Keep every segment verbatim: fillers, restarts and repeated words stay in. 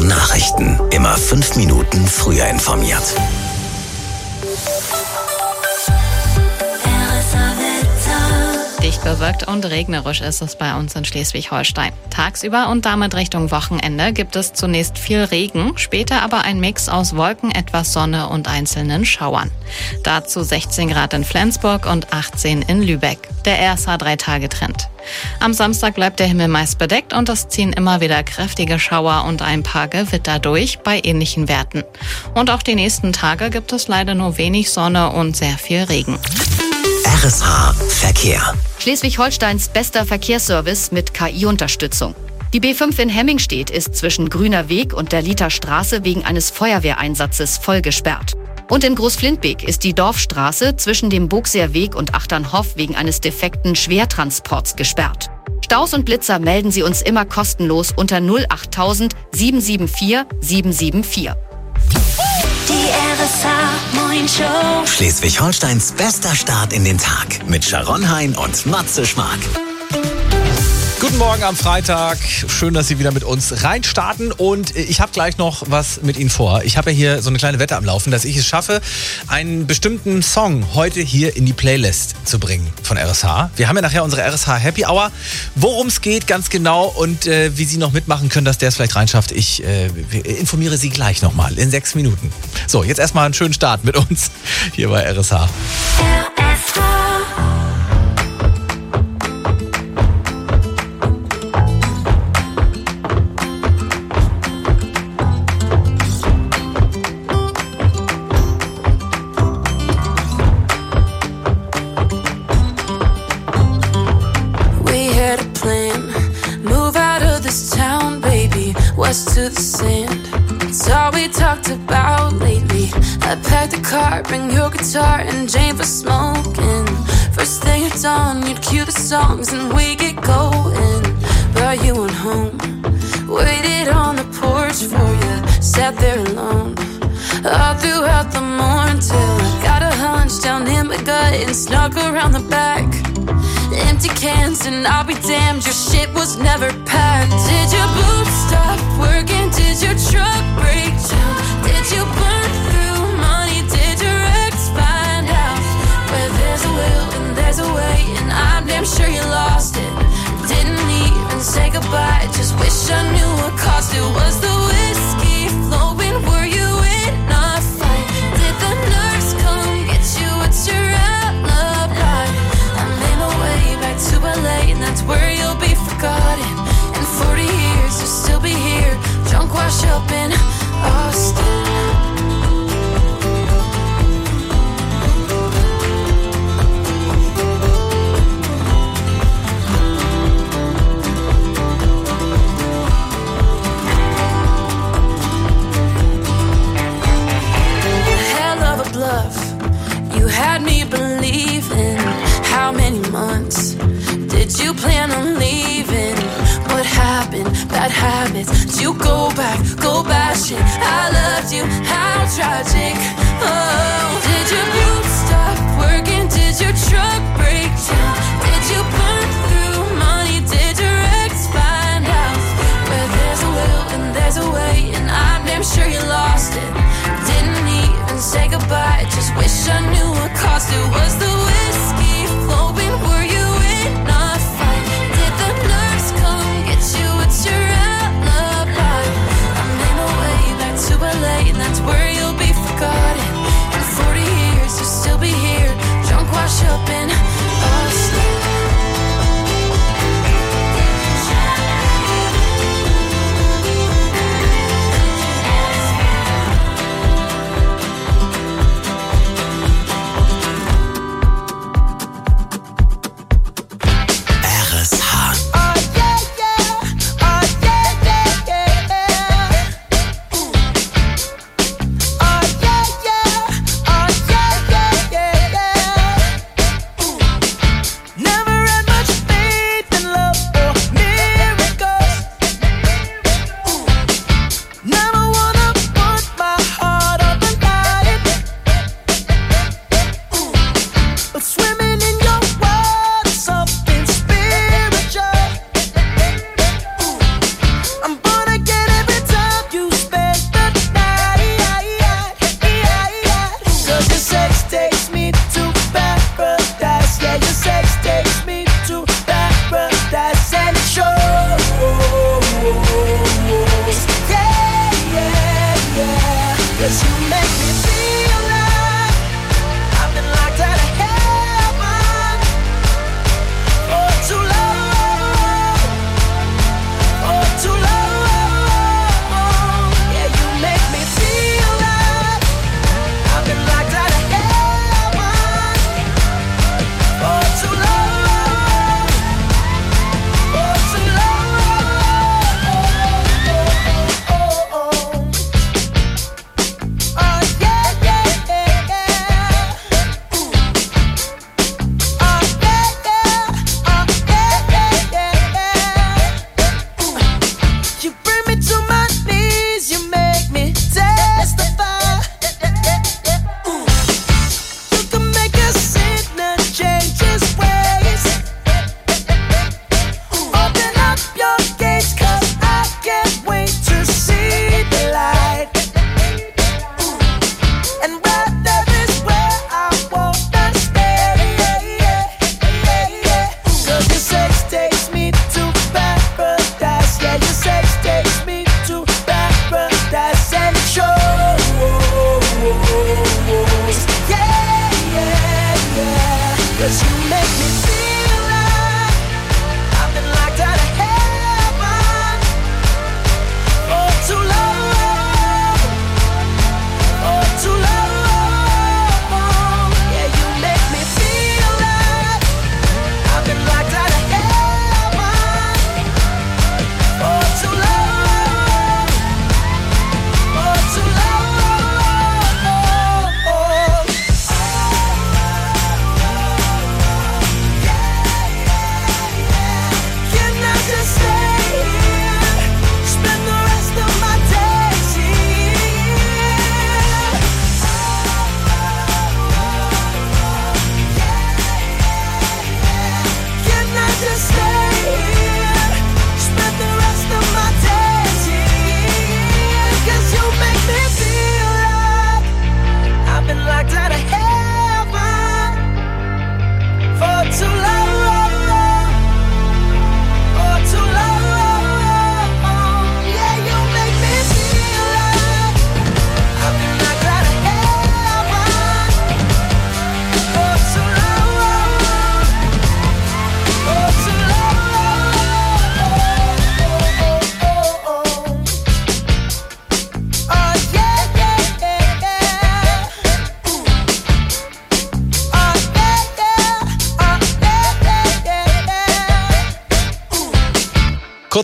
Nachrichten. Immer fünf Minuten früher informiert. Dicht bewölkt und regnerisch ist es bei uns in Schleswig-Holstein. Tagsüber und damit Richtung Wochenende gibt es zunächst viel Regen, später aber ein Mix aus Wolken, etwas Sonne und einzelnen Schauern. Dazu sechzehn Grad in Flensburg und achtzehn in Lübeck. Der R S H-drei-Tage-Trend. Am Samstag bleibt der Himmel meist bedeckt und es ziehen immer wieder kräftige Schauer und ein paar Gewitter durch bei ähnlichen Werten. Und auch die nächsten Tage gibt es leider nur wenig Sonne und sehr viel Regen. R S H Verkehr. Schleswig-Holsteins bester Verkehrsservice mit K I-Unterstützung. Die B fünf in Hemmingstedt ist zwischen Grüner Weg und der Liter Straße wegen eines Feuerwehreinsatzes voll gesperrt. Und in Großflintbeek ist die Dorfstraße zwischen dem Bogseer Weg und Achternhof wegen eines defekten Schwertransports gesperrt. Staus und Blitzer melden Sie uns immer kostenlos unter null acht null null sieben sieben vier sieben sieben vier. Die R S H-Morning-Show. Schleswig-Holsteins bester Start in den Tag mit Sharon Hein und Matze Schmark. Guten Morgen am Freitag. Schön, dass Sie wieder mit uns reinstarten. Und ich habe gleich noch was mit Ihnen vor. Ich habe ja hier so eine kleine Wette am Laufen, dass ich es schaffe, einen bestimmten Song heute hier in die Playlist zu bringen von R S H. Wir haben ja nachher unsere R S H Happy Hour. Worum es geht ganz genau und äh, wie Sie noch mitmachen können, dass der es vielleicht reinschafft, ich äh, informiere Sie gleich nochmal in sechs Minuten. So, jetzt erstmal einen schönen Start mit uns hier bei R S H. R S H. To the sand, it's all we talked about lately. I packed the car, bring your guitar and Jane for smoking. First thing at dawn, you'd cue the songs and we get going. Brought you on home, waited on the porch for you, sat there alone all throughout the morning till I got a hunch down in my gut and snuck around the back. Empty cans and I'll be damned, your shit was never packed. Did your boots stop working? Did your truck break down? Did you burn through money? Did your ex find out? Where there's a will and there's a way, and I'm damn sure you lost it. Didn't even say goodbye, just wish I knew what caused it. Was the whiskey flowing? Were you in a fight? Did the nurse come get you? What's your alibi? To L A, and that's where you'll be forgotten. In forty years, you'll still be here, drunk, washed up in Austin. Hell of a bluff, you had me believing. How many months did you plan on leaving? What happened? Bad habits. Did you go back? Go bashing. I loved you. How tragic. Oh, did your boots stop working? Did your truck break down? Did you burn through money? Did your ex find out? Where there's a will and there's a way, and I'm damn sure you lost it. Didn't even say goodbye. Just wish I knew what caused it. Was the whiskey flowing? Were you in a fight? Did the nurse come get you? What's your alibi? I made my way back to L A, and that's where you'll be forgotten. In forty years, you'll still be here, drunk, washed up in Austin. R S H. Oh yeah, yeah, oh yeah.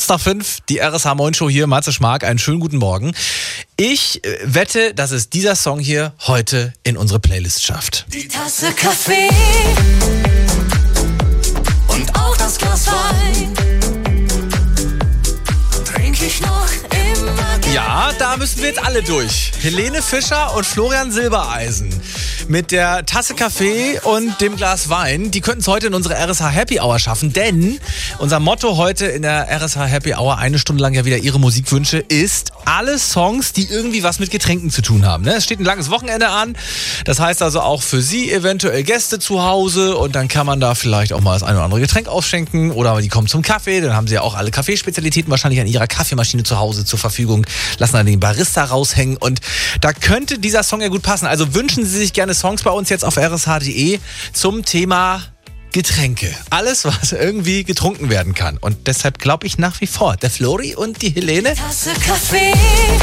Kurz nach fünf, die R S H-Morgen-Show hier, Matze Schmark, einen schönen guten Morgen. Ich äh, wette, dass es dieser Song hier heute in unsere Playlist schafft. Die Tasse Kaffee und auch das Glas Wein trink ich noch immer gern. Ja, da müssen wir jetzt alle durch. Helene Fischer und Florian Silbereisen. Mit der Tasse Kaffee und dem Glas Wein. Die könnten es heute in unsere R S H Happy Hour schaffen, denn unser Motto heute in der R S H Happy Hour, eine Stunde lang ja wieder Ihre Musikwünsche, ist alle Songs, die irgendwie was mit Getränken zu tun haben. Es steht ein langes Wochenende an. Das heißt also auch für Sie eventuell Gäste zu Hause und dann kann man da vielleicht auch mal das eine oder andere Getränk aufschenken oder die kommen zum Kaffee. Dann haben Sie ja auch alle Kaffeespezialitäten wahrscheinlich an Ihrer Kaffeemaschine zu Hause zur Verfügung. Lassen dann den Barista raushängen und da könnte dieser Song ja gut passen. Also wünschen Sie sich gerne Songs bei uns jetzt auf r s h punkt d e zum Thema Getränke. Alles, was irgendwie getrunken werden kann. Und deshalb glaube ich nach wie vor, der Flori und die Helene. Tasse Kaffee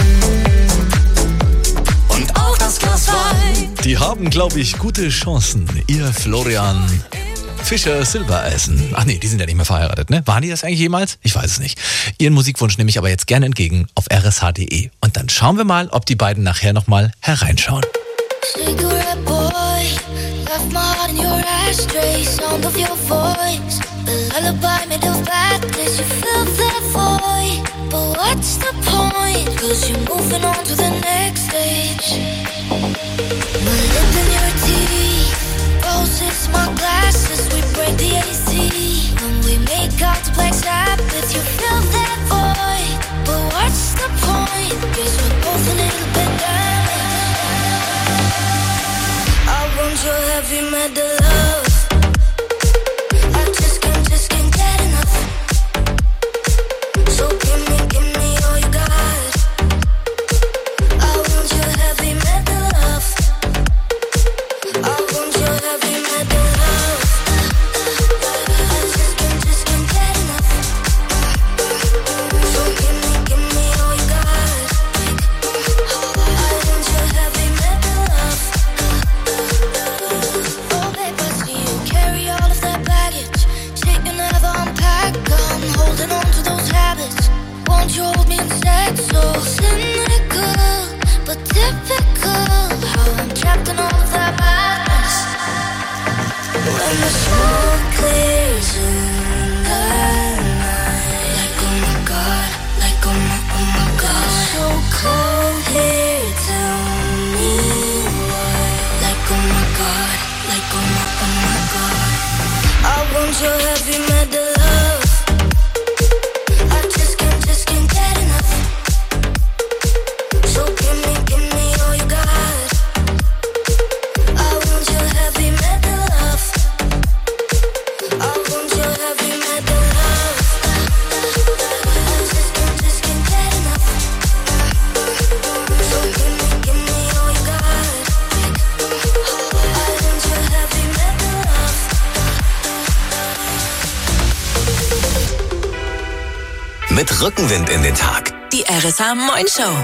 und auch das Glas Wein. Die haben, glaube ich, gute Chancen. Ihr Florian Fischer Silbereisen. Ach nee, die sind ja nicht mehr verheiratet, ne? Waren die das eigentlich jemals? Ich weiß es nicht. Ihren Musikwunsch nehme ich aber jetzt gerne entgegen auf r s h punkt d e. Und dann schauen wir mal, ob die beiden nachher nochmal hereinschauen. Cigarette boy, left my heart in your ashtray. Sound of your voice, the lullaby made of badness. You fill that void, but what's the point? Cause you're moving on to the next stage. My lip in your teeth, roses, my glasses. We break the A C when we make out to Black Sabbath. You fill that void, but what's the point? Cause we're both a little bit damaged. I want your heavy metal love. I just can't, just can't get enough. So give me, give me all you got. I want your heavy metal love. I want your heavy metal love. I just can't, just can't get enough. So give me, give me all you got. I want your heavy metal love. Oh babe, I see you carry all of that baggage. Shit you never unpack. I'm holding on to those habits. Won't you hold me instead? So cynical, but typical. How I'm trapped in all of that madness. When the smoke clears in the night, like oh my god, like oh my, oh my god. So cold here, tell me why. Like oh my god, like oh my, oh my god. I want your heavy metal love. I just can't, just can't get enough. So give me, give me all you got. I want your heavy metal love. I want your heavy metal love. I just can't, just can't get enough. So give me, give me all you got. I want your heavy metal love. Mit Rückenwind in den Tag. Die R S H-Morgen-Show.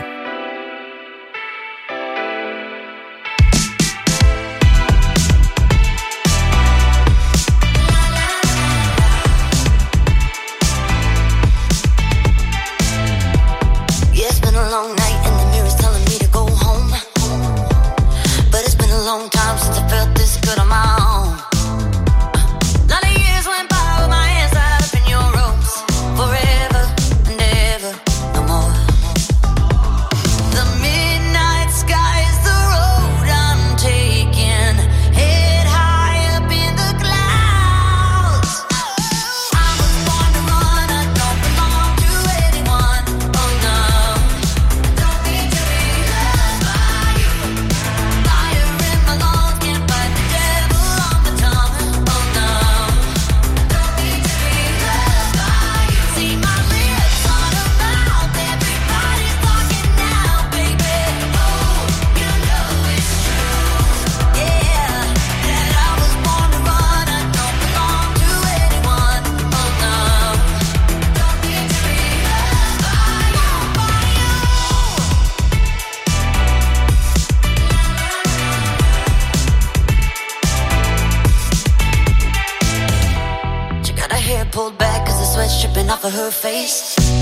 Yeah, it's been a long night and the mirror's telling me to go home. But it's been a long time since I felt this good on my own. Lot of years went by with my hands tied up in your ropes. Forever and ever, no more. The midnight sky is the road I'm taking. Head high up in the clouds. I was born to run, I don't belong to anyone. Oh no, don't need to be loved by you. Fire in my lungs, can't fight the devil on my tongue. Oh no, don't need to be loved by you. See my lips on a mouth, everybody's talking now, baby. Oh, you know it's true, yeah. That I was born to run, I don't belong to anyone. Oh no, don't need to be loved by you, She got her hair pulled back cause the sweat's dripping off of her face.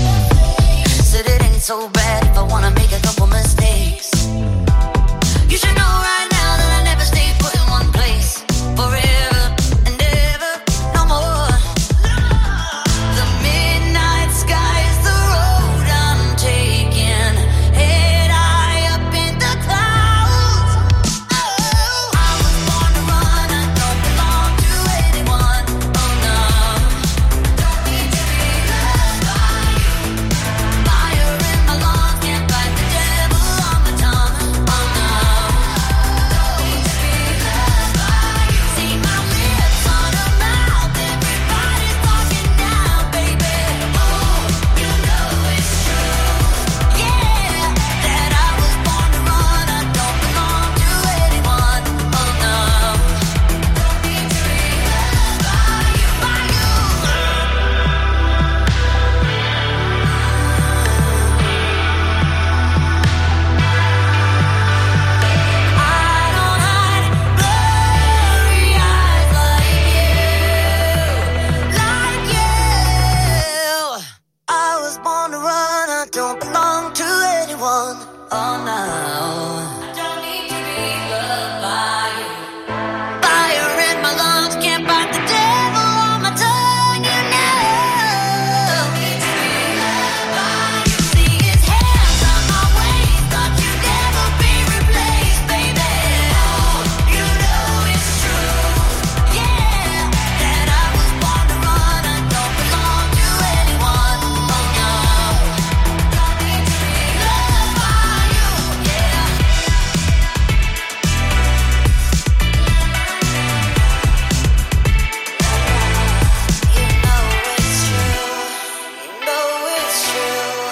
that it ain't so bad if I wanna make a couple mistakes. You should know right now that I never stay put in one place forever and ever, no more. The midnight sky is the road I'm taking, head high up in the clouds. Oh, I was born to run, I don't belong to anyone. Oh no, don't need to be loved by you. Fire in my lungs, can't fight the devil on my tongue. Oh no, don't need to be loved by you. See my lips on a mouth, everybody's talking now, baby. Oh, you know it's true, yeah, that I was born to run, I don't belong to anyone. Oh no, don't need to be loved by you, by you. I don't hide blurry eyes like you, like you. I was born to run, I don't belong to anyone. Oh no, I don't need to be loved by you. Fire in my lungs, can't fight the devil on my tongue. You know, don't need to be loved by you. See his hands on my waist, thought you'd never be replaced, baby. Oh, you know it's true, yeah, that I was born to run, I don't belong to anyone. Oh no, don't need to be loved by you, yeah. You know it's true, you know it's true.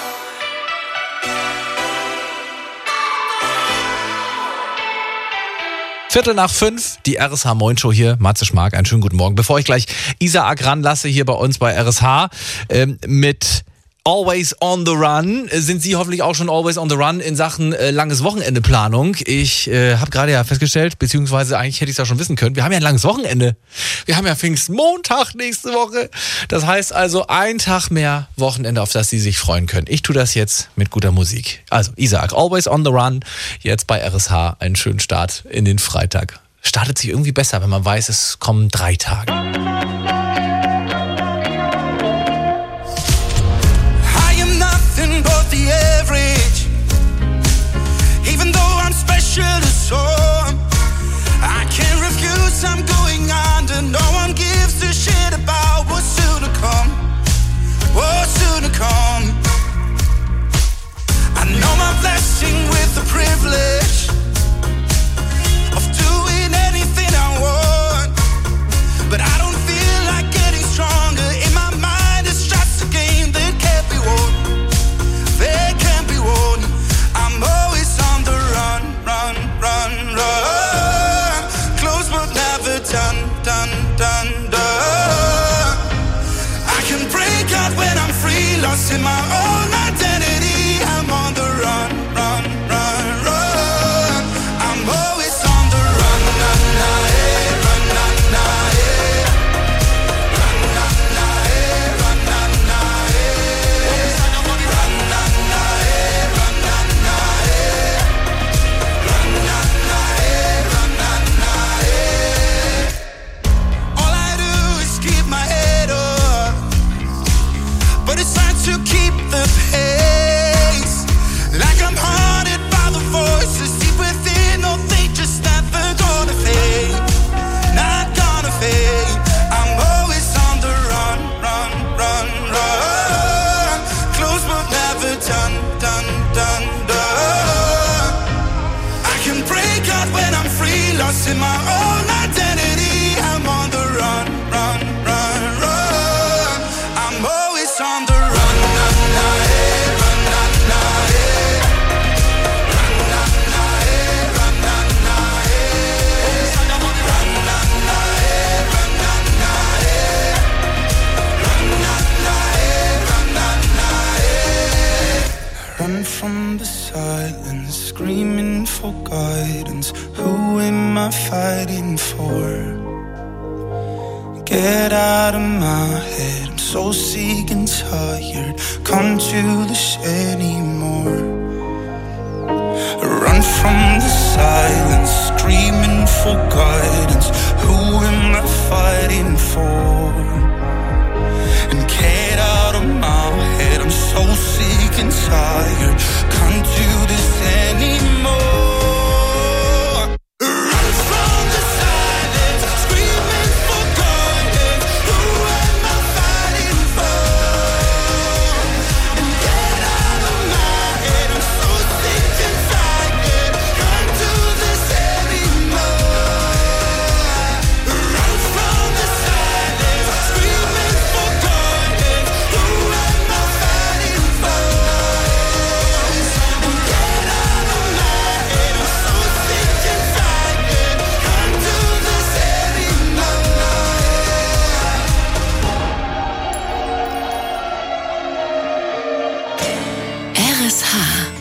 Viertel nach fünf, die R S H Moin Show hier. Matze Schmark, einen schönen guten Morgen. Bevor ich gleich Isaac ranlasse hier bei uns bei R S H ähm, mit Always on the Run, äh, sind Sie hoffentlich auch schon Always on the Run in Sachen äh, langes Wochenende-Planung. Ich äh, habe gerade ja festgestellt, beziehungsweise eigentlich hätte ich es ja schon wissen können, wir haben ja ein langes Wochenende. Wir haben ja Pfingstmontag nächste Woche. Das heißt also ein Tag mehr Wochenende, auf das Sie sich freuen können. Ich tue das jetzt mit guter Musik. Also Isaac, Always on the Run, jetzt bei R S H. Einen schönen Start in den Freitag. Startet sich irgendwie besser, wenn man weiß, es kommen drei Tage. I am nothing but the average. Even though I'm special to some, I can't refuse, I'm going under. No one gives a shit about what's soon to come. What's soon to come. I know my blessing with the privilege of doing anything I want, but I don't feel like getting stronger. In my mind it's just a game that can't be won. That can't be won. I'm always on the run, run, run, run. Close but never done, done, done, done. I can break out when I'm free, lost in my own identity. I'm on the run, run, run, run. I'm always on the run, na, na, eh, run, na, na, eh. Run, na, na, eh, run, na, na, eh. Run, na, na, eh, run, na, na, eh. Run, na, na, eh, run, na, na, eh. All I do is keep my head up, but it's time to keep the pace. Like I'm haunted by the voices deep within. No, they just never gonna fade. Not gonna fade. I'm always on the run, run, run, run. Close but never done, done, done, done. I can break out when I'm free, lost in my own identity. I'm on the run, run, run, run. I'm always on the run, na, na, eh, run, na, na, eh. Run, na, na, eh, run, na, na, eh. Run, na, na, eh, run, na, na, eh. Run, na, na, eh, run, na, na, eh. Run from the silence, screaming for guidance. Who am I fighting for? Get out of my head, I'm so sick and tired. Come to this anymore. Run from the silence, screaming for guidance. Who am I fighting for? And get out of my head, I'm so sick and tired. Can't do this anymore. Run from the silence, screaming for guidance. Who am I fighting for? And get out of my head, I'm so sick and tired. Can't do this anymore. Run from the silence, screaming for guidance. Who am I fighting for? And get out of my head, I'm so sick and tired. Can't do this anymore. R S H.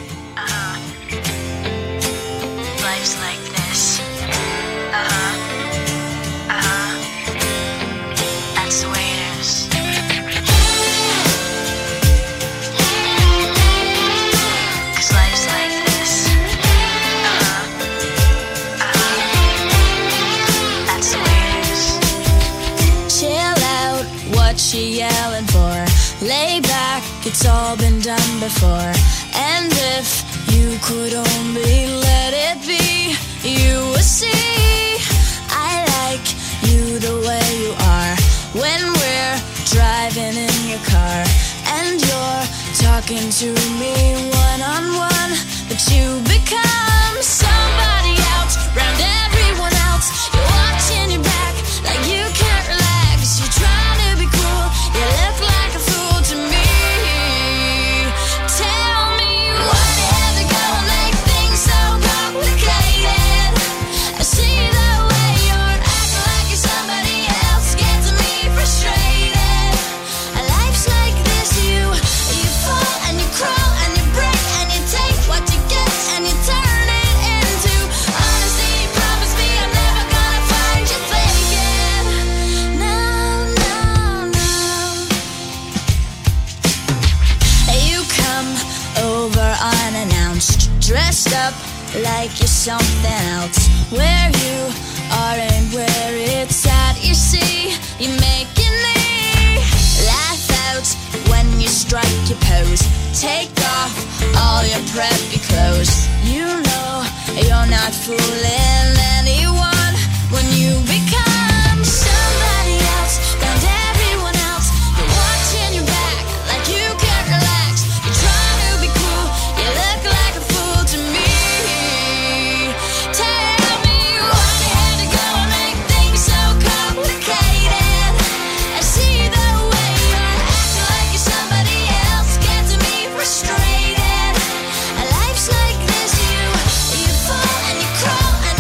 Life's like this. Uh-huh. Uh-huh. That's the way it is. 'Cause life's like this. Uh-huh. Uh-huh. That's the way it is. Chill out, what you yelling for? Lay back, it's all been done before. And if you could only let it be, you would see I like you the way you are. When we're driving in your car and you're talking to me one on one, but you become somebody else round everyone else. You're watching your back like you can't relax. You're trying to be cool, you look like a fool to me. Tell me why you have to go and make things so complicated. I see the way you're acting like you're somebody else, gets me frustrated. Life's like this, you you fall and you crawl and you break and you take what you get and you turn it into honesty. Promise me I'm never gonna find you faking. No, no, no. You come over unannounced, dressed up like you're something else. Where you are and where it's at, you see, you're making me laugh out when you strike your pose. Take off all your preppy clothes. You know you're not fooling anyone when you become somebody else round everyone else. You're watching your back like you can't relax. You're trying to be cool, you look like a fool to me. Tell me why you had to go and make things so complicated. I see the way you're acting like you're somebody else, gets me frustrated. Life's like this, you you fall and you crawl and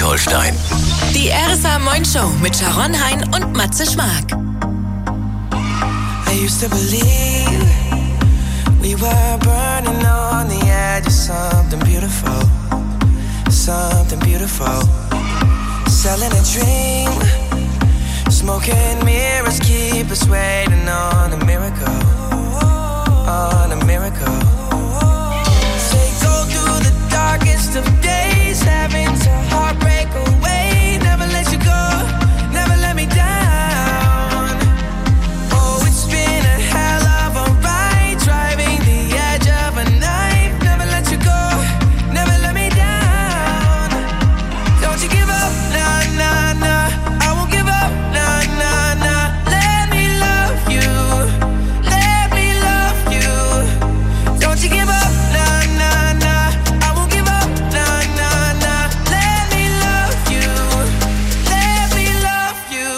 Schleswig-Holstein. Die R S A Moin Show mit Sharon Hein und Matze Schmark. I used to believe we were burning on the edge of something beautiful, something beautiful. Selling a dream, smoking mirrors keep us waiting on a miracle, on a miracle. Say go through the darkest of days, having to heartbreak away, never let you go, never let me down. Oh, it's been a hell of a ride, driving the edge of a knife, never let you go, never let me down. Don't you give up, nah, nah, nah, I won't give up, nah, nah, nah. Let me love you, let me love you. Don't you give up, nah, nah, nah, I won't give up, nah, nah, nah. Let me love you, let me love you.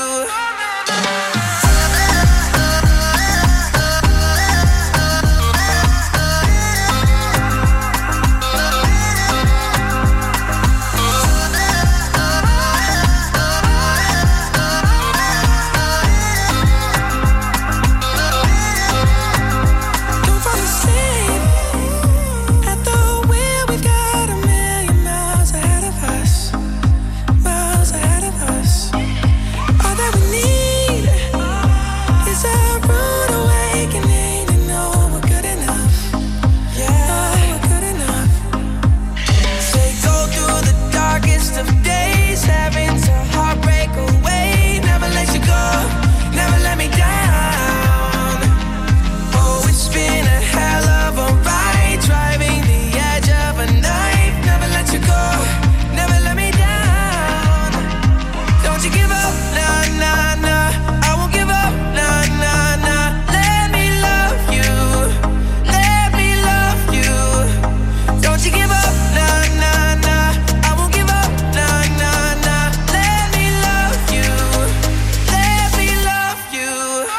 Don't fall asleep at the wheel. We've got a million miles ahead of us, miles ahead of us. All that we need is a rude awakening to know we're good enough. Yeah, we're good enough. Say go through the darkest of days, having to heartbreak away, never let you go, never let me down. Oh, it's been a hell of a ride, driving the edge of a knife, never let you go, never let me down. Don't you give up, nah, nah, nah, I won't give up, nah, nah, nah. Let me love you, let me love you. Don't you give up, nah, nah, nah, I won't give up, nah, nah, nah. Let me love you, let me love you.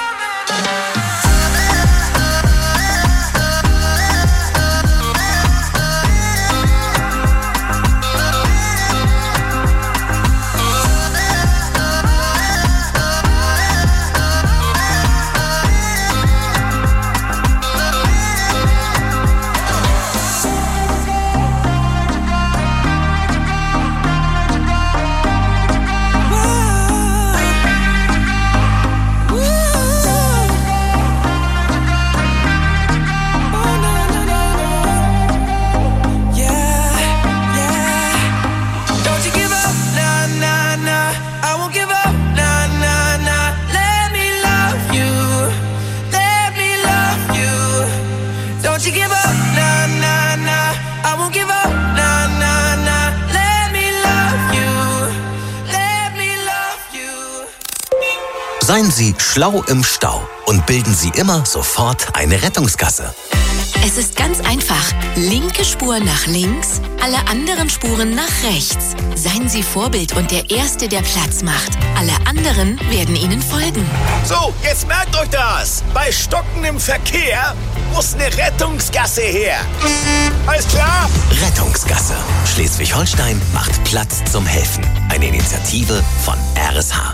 Don't you give up, nah, nah, nah, I won't give up, nah, nah, nah. Let me love you, let me love you. Don't you give up, nah, nah, nah, I won't give up, nah, nah, nah. Let me love you, let me love you. Seien Sie schlau im Stau und bilden Sie immer sofort eine Rettungsgasse. Es ist ganz einfach. Linke Spur nach links, alle anderen Spuren nach rechts. Seien Sie Vorbild und der Erste, der Platz macht. Alle anderen werden Ihnen folgen. So, jetzt merkt euch das. Bei stockendem Verkehr muss eine Rettungsgasse her. Alles klar? Rettungsgasse. Schleswig-Holstein macht Platz zum Helfen. Eine Initiative von R S H.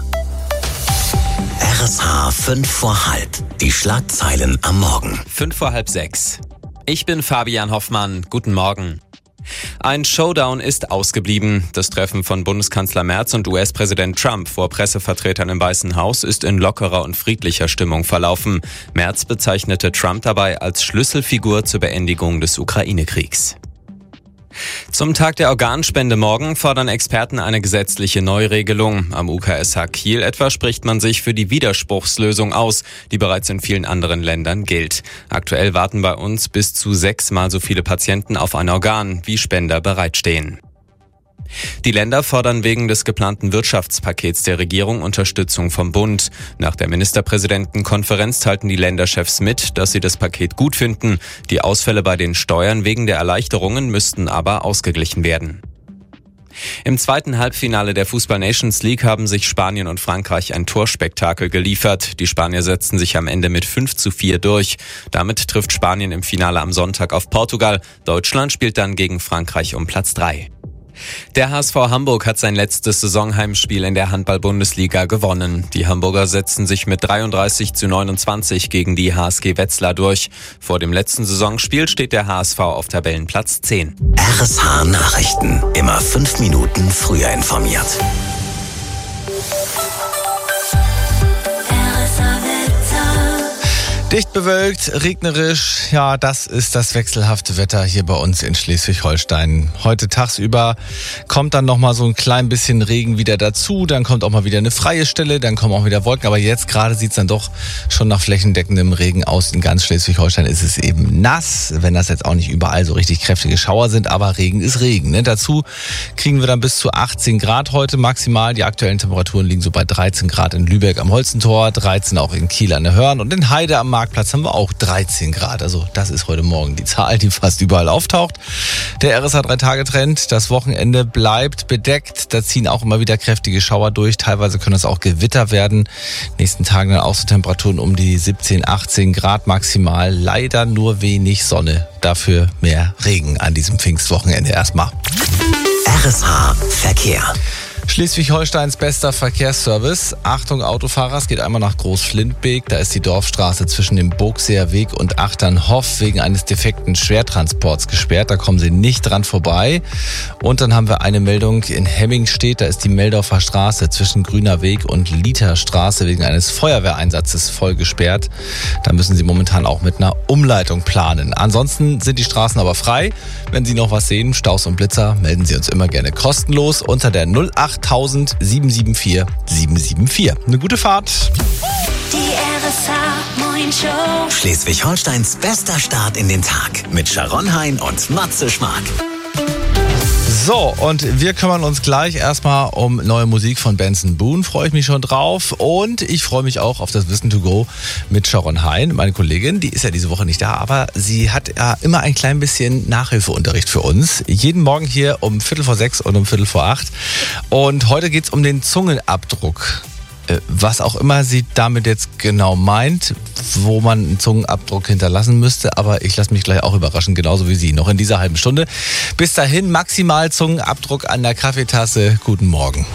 R S H fünf vor halb. Die Schlagzeilen am Morgen. Fünf vor halb sechs. Ich bin Fabian Hoffmann. Guten Morgen. Ein Showdown ist ausgeblieben. Das Treffen von Bundeskanzler Merz und U S-Präsident Trump vor Pressevertretern im Weißen Haus ist in lockerer und friedlicher Stimmung verlaufen. Merz bezeichnete Trump dabei als Schlüsselfigur zur Beendigung des Ukraine-Kriegs. Zum Tag der Organspende morgen fordern Experten eine gesetzliche Neuregelung. Am U K S H Kiel etwa spricht man sich für die Widerspruchslösung aus, die bereits in vielen anderen Ländern gilt. Aktuell warten bei uns bis zu sechsmal so viele Patienten auf ein Organ, wie Spender bereitstehen. Die Länder fordern wegen des geplanten Wirtschaftspakets der Regierung Unterstützung vom Bund. Nach der Ministerpräsidentenkonferenz teilten die Länderchefs mit, dass sie das Paket gut finden. Die Ausfälle bei den Steuern wegen der Erleichterungen müssten aber ausgeglichen werden. Im zweiten Halbfinale der Fußball Nations League haben sich Spanien und Frankreich ein Torspektakel geliefert. Die Spanier setzten sich am Ende mit fünf zu vier durch. Damit trifft Spanien im Finale am Sonntag auf Portugal. Deutschland spielt dann gegen Frankreich um Platz drei. Der H S V Hamburg hat sein letztes Saisonheimspiel in der Handball-Bundesliga gewonnen. Die Hamburger setzten sich mit dreiunddreißig zu neunundzwanzig gegen die H S G Wetzlar durch. Vor dem letzten Saisonspiel steht der H S V auf Tabellenplatz zehn. R S H Nachrichten. Immer fünf Minuten früher informiert. Dicht bewölkt, regnerisch, ja, das ist das wechselhafte Wetter hier bei uns in Schleswig-Holstein. Heute tagsüber kommt dann nochmal so ein klein bisschen Regen wieder dazu, dann kommt auch mal wieder eine freie Stelle, dann kommen auch wieder Wolken, aber jetzt gerade sieht es dann doch schon nach flächendeckendem Regen aus. In ganz Schleswig-Holstein ist es eben nass, wenn das jetzt auch nicht überall so richtig kräftige Schauer sind, aber Regen ist Regen. Ne? Dazu kriegen wir dann bis zu achtzehn Grad heute maximal. Die aktuellen Temperaturen liegen so bei dreizehn Grad in Lübeck am Holzentor, dreizehn auch in Kiel an der Hörn und in Heide am Marktplatz haben wir auch dreizehn Grad. Also das ist heute Morgen die Zahl, die fast überall auftaucht. Der R S H drei Tage Trend. Das Wochenende bleibt bedeckt. Da ziehen auch immer wieder kräftige Schauer durch. Teilweise können es auch Gewitter werden. Nächsten Tagen dann auch so Temperaturen um die siebzehn, achtzehn Grad maximal. Leider nur wenig Sonne. Dafür mehr Regen an diesem Pfingstwochenende erstmal. R S H Verkehr. Schleswig-Holsteins bester Verkehrsservice. Achtung Autofahrer, es geht einmal nach Großflintbeek. Da ist die Dorfstraße zwischen dem Burgseer Weg und Achternhof wegen eines defekten Schwertransports gesperrt. Da kommen Sie nicht dran vorbei. Und dann haben wir eine Meldung in Hemmingstedt. Da ist die Meldorfer Straße zwischen Grüner Weg und Literstraße wegen eines Feuerwehreinsatzes voll gesperrt. Da müssen Sie momentan auch mit einer Umleitung planen. Ansonsten sind die Straßen aber frei. Wenn Sie noch was sehen, Staus und Blitzer, melden Sie uns immer gerne kostenlos unter der null acht tausend sieben sieben vier sieben sieben vier. Eine gute Fahrt. Die R S H Morning Show. Schleswig-Holsteins bester Start in den Tag mit Sharon Hein und Matze Schmark. So, und wir kümmern uns gleich erstmal um neue Musik von Benson Boone. Freue ich mich schon drauf. Und ich freue mich auch auf das Wissen to go mit Sharon Hein, meine Kollegin. Die ist ja diese Woche nicht da, aber sie hat ja immer ein klein bisschen Nachhilfeunterricht für uns. Jeden Morgen hier um Viertel vor sechs und um Viertel vor acht. Und heute geht's um den Zungenabdruck. Was auch immer sie damit jetzt genau meint, wo man einen Zungenabdruck hinterlassen müsste. Aber ich lasse mich gleich auch überraschen, genauso wie Sie. Noch in dieser halben Stunde. Bis dahin maximal Zungenabdruck an der Kaffeetasse. Guten Morgen.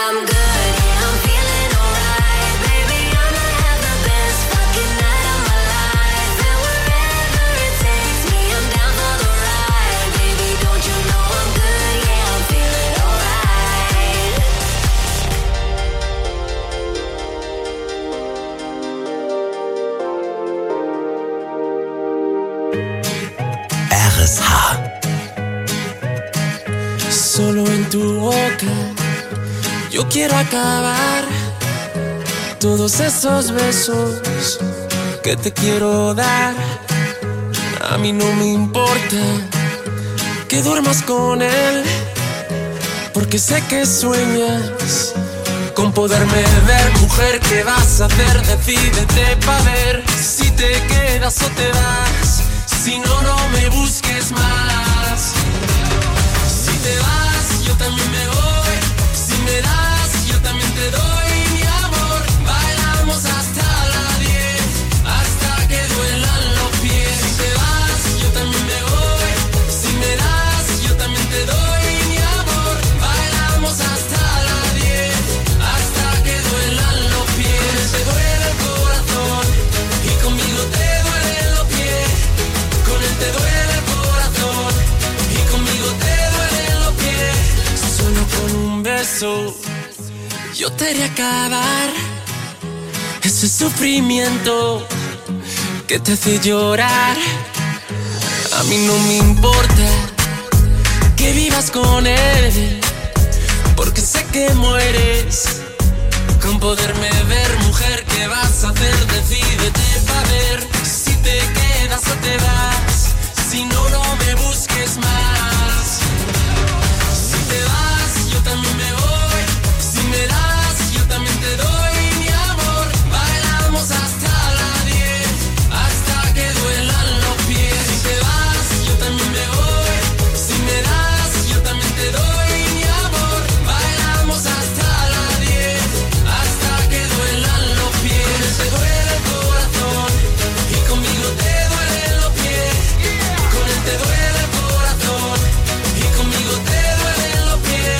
I'm good, yeah, I'm feeling alright. Baby, I'ma have the best fucking night of my life. And wherever it takes me, I'm down for the ride. Baby, don't you know I'm good, yeah, I'm feeling alright. R S H. Solo en tu boca yo quiero acabar todos esos besos que te quiero dar. A mí no me importa que duermas con él, porque sé que sueñas con poderme ver. Mujer, ¿qué vas a hacer? Decídete pa' ver si te quedas o te vas. Si no, no me busques más. Si te vas, yo también me voy. Si me das, yo también te doy mi amor. Bailamos hasta las diez, hasta que duelan los pies. Si te vas, yo también me voy. Si me das, yo también te doy mi amor. Bailamos hasta las diez, hasta que duelan los pies. Te duele el corazón y conmigo te duelen los pies. Con él te duele el corazón y conmigo te duelen los pies. Solo con un beso yo te haré acabar ese sufrimiento que te hace llorar. A mí no me importa que vivas con él, porque sé que mueres con poderme ver. Mujer, ¿qué vas a hacer? Decídete pa' ver si te quedas o te vas. Si no, no me busques más. Si te vas, yo también me voy. Si me das, yo también te doy mi amor. Bailamos hasta las diez, hasta que duelan los pies. Si te vas, yo también me voy. Si me das, yo también te doy mi amor. Bailamos hasta las diez, hasta que duelan los pies. Te duele el corazón y conmigo te duelen los pies. Con él te duele el corazón y conmigo te duelen los pies.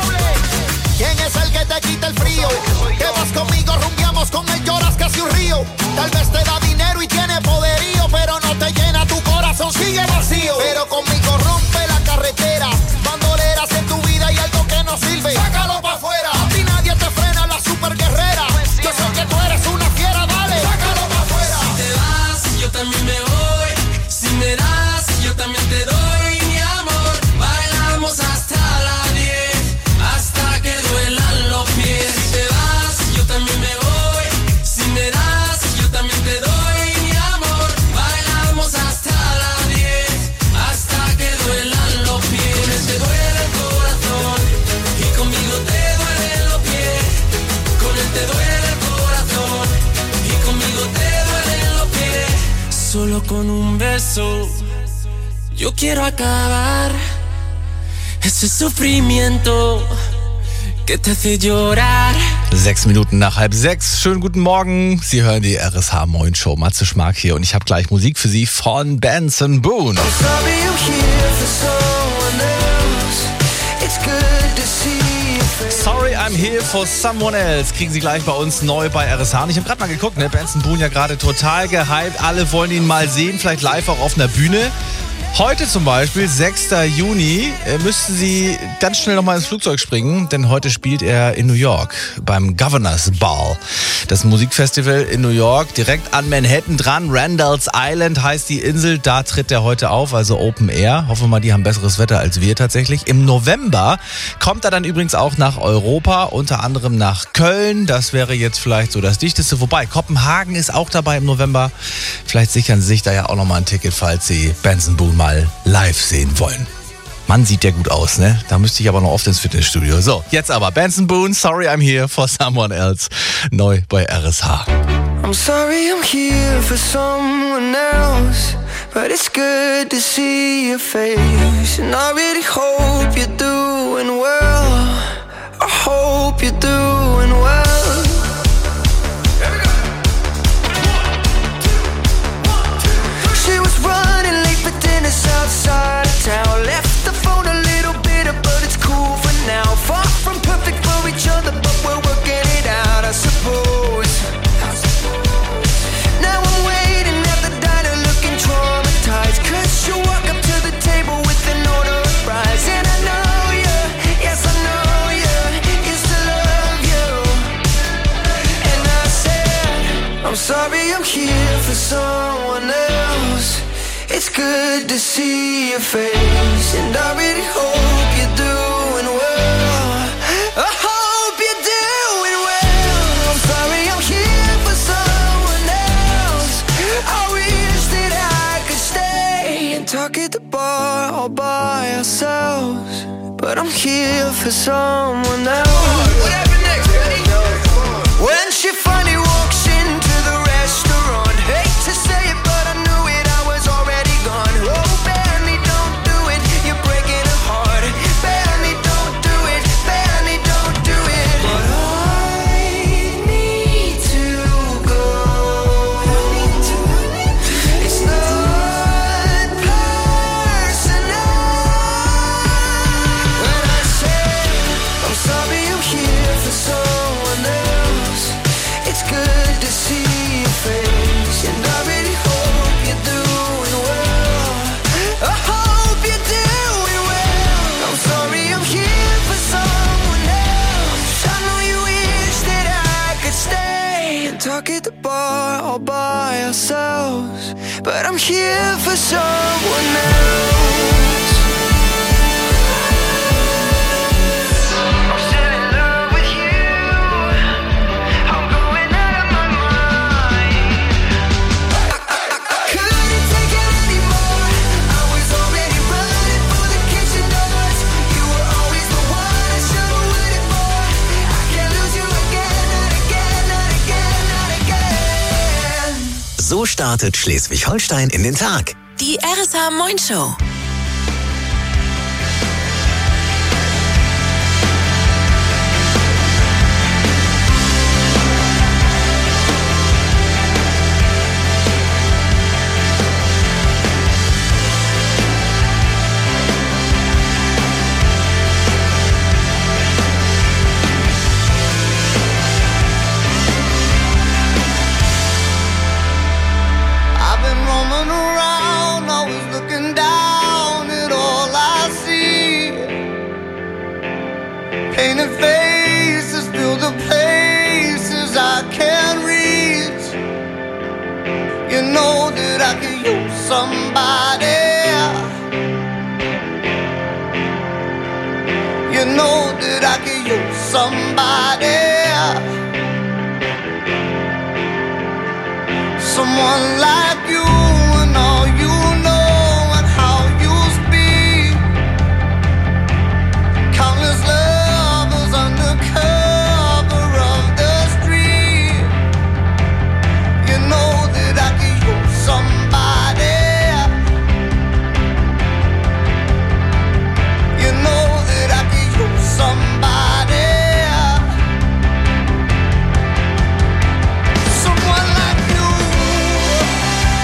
¿Quién es el que te quita el frío? Que vas conmigo, rumbiamos, con él lloras casi un río. Tal vez te da dinero y tiene poderío, pero no te llena tu corazón, sigue vacío. Pero conmigo rompe la carretera, bandoleras en tu vida y algo que no sirve, sácalo pa' afuera. A ti nadie te frena, la super guerrera. Yo sé que tú eres una fiera, dale, sácalo pa' afuera. Si te vas, yo también me voy. Si me das, yo también te doy mi amor. Bailamos hasta las diez, hasta que duelan los pies. Si te vas, yo también me voy. Si me das, yo también te doy mi amor. Bailamos hasta las diez, hasta que duelan los pies. Con él te duele el corazón y conmigo te duelen los pies. Con él te duele el corazón y conmigo te duelen los pies. Solo con un beso yo quiero acabar ese sufrimiento que te hace llorar. Sechs Minuten nach halb sechs. Schönen guten Morgen. Sie hören die R S H Moin Show. Matze Schmark hier und ich habe gleich Musik für Sie von Benson Boone. Sorry, I'm here for someone else. Kriegen Sie gleich bei uns neu bei R S H. Und ich habe gerade mal geguckt, ne? Benson Boone ja gerade total gehypt. Alle wollen ihn mal sehen, vielleicht live auch auf einer Bühne. Heute zum Beispiel, sechster Juni, müssten Sie ganz schnell nochmal ins Flugzeug springen, denn heute spielt er in New York beim Governor's Ball. Das Musikfestival in New York, direkt an Manhattan dran. Randall's Island heißt die Insel, da tritt er heute auf, also Open Air. Hoffen wir mal, die haben besseres Wetter als wir tatsächlich. Im November kommt er dann übrigens auch nach Europa, unter anderem nach Köln. Das wäre jetzt vielleicht so das Dichteste. Wobei, Kopenhagen ist auch dabei im November. Vielleicht sichern Sie sich da ja auch nochmal ein Ticket, falls Sie Benson Boone mal live sehen wollen. Mann, sieht der gut aus, ne? Da müsste ich aber noch oft ins Fitnessstudio. So, jetzt aber Benson Boone, Sorry I'm here for someone else. Neu bei R S H. I'm sorry I'm here for someone else, but it's good to see your face. And I really hope you're doing well. I hope you're doing well. She was running late for dinner outside of town. Left the phone a little bitter, but it's cool for now. Far from perfect for each other, sorry I'm here for someone else. It's good to see your face, and I really hope you're doing well. I hope you're doing well. I'm sorry I'm here for someone else. I wish that I could stay and talk at the bar all by ourselves, but I'm here for someone else. What happened next, buddy? When she finally walks into the restaurant, hate to say it, but I knew it, I was already gone. Oh, Benny, don't do it, you're breaking her heart. Benny, don't do it, Benny, don't do it. But I need to go. It's not personal. When I say I'm sorry I'm here for someone else, it's good to see your face, and I really hope you're doing well. I hope you're doing well. I'm sorry I'm here for someone else. I know you wish that I could stay and talk at the bar all by ourselves, but I'm here for someone else. I'm still in love with you. I'm going out of my mind. Couldn't take it anymore. I was already running for the kitchen doors. You were always the one I should've waited for. I can't lose you again, not again, not again, not again. So startet Schleswig-Holstein in den Tag. Die R S H Moin Show. I've been roaming around, always looking down at all I see. Painted faces fill the places I can't reach. You know that I could use somebody. You know that I could use somebody. Someone like you and all you know and how you speak. Countless lovers under cover of the street. You know that I could use somebody. You know that I could use somebody. Someone like you.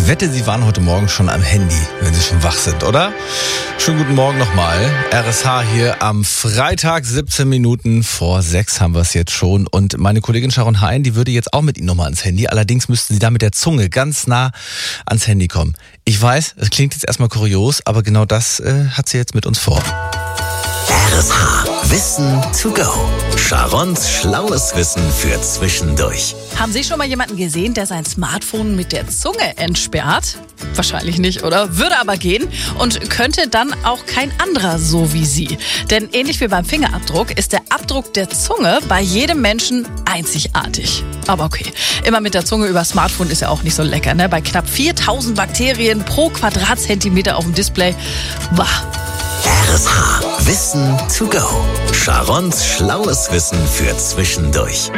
wette, Sie waren heute Morgen schon am Handy, wenn Sie schon wach sind, oder? Schönen guten Morgen nochmal. R S H hier am Freitag, siebzehn Minuten vor sechs haben wir es jetzt schon. Und meine Kollegin Sharon Hein, die würde jetzt auch mit Ihnen nochmal ans Handy. Allerdings müssten Sie da mit der Zunge ganz nah ans Handy kommen. Ich weiß, es klingt jetzt erstmal kurios, aber genau das äh, hat sie jetzt mit uns vor. R S H. Wissen to go. Sharons schlaues Wissen für zwischendurch. Haben Sie schon mal jemanden gesehen, der sein Smartphone mit der Zunge entsperrt? Wahrscheinlich nicht, oder? Würde aber gehen und könnte dann auch kein anderer so wie Sie. Denn ähnlich wie beim Fingerabdruck ist der Abdruck der Zunge bei jedem Menschen einzigartig. Aber okay, immer mit der Zunge über Smartphone ist ja auch nicht so lecker, ne? Bei knapp viertausend Bakterien pro Quadratzentimeter auf dem Display. Bah. R S H. Wissen to go. Sharons schlaues Wissen für zwischendurch.